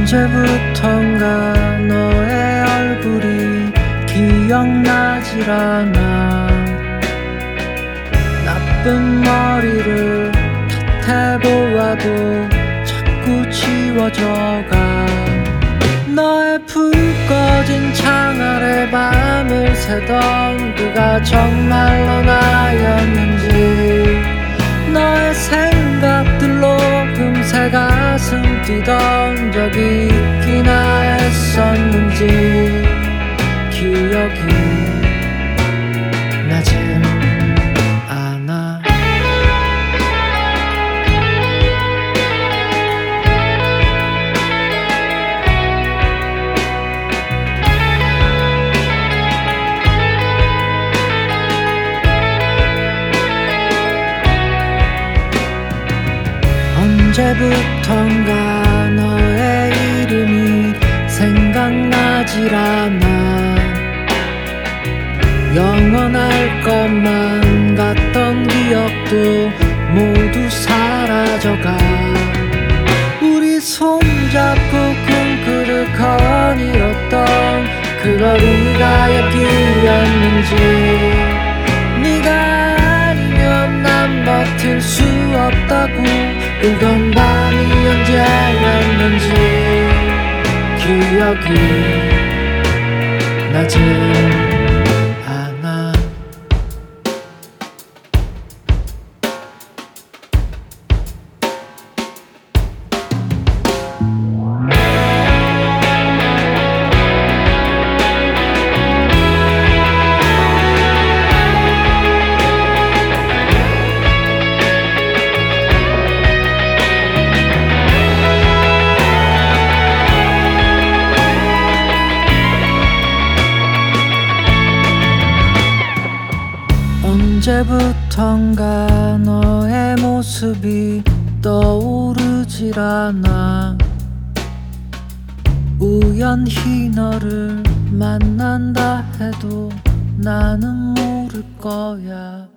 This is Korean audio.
언제부턴가 너의 얼굴이 기억나질 않아. 나쁜 머리를 탓해보아도 자꾸 지워져가. 너의 불 꺼진 창 아래 밤을 새던 그가 정말로 나였는지, 너의 생각들로 금세 가슴 뛰던 적이 있기나 했었는지 기억이 나질 않아. 언제부턴가 너의 이름이 생각나질 않아. 영원할 것만 같던 기억도 모두 사라져가. 우리 손잡고 꿈꾸듯 거닐었던 그 거리가 여기였는지, 네가 아니면 난 버틸 수 없다고 울던 밤이 언제였는지 기억이 나질 않아. 언제부턴가 너의 모습이 떠오르질 않아. 우연히 너를 만난다 해도 나는 모를 거야.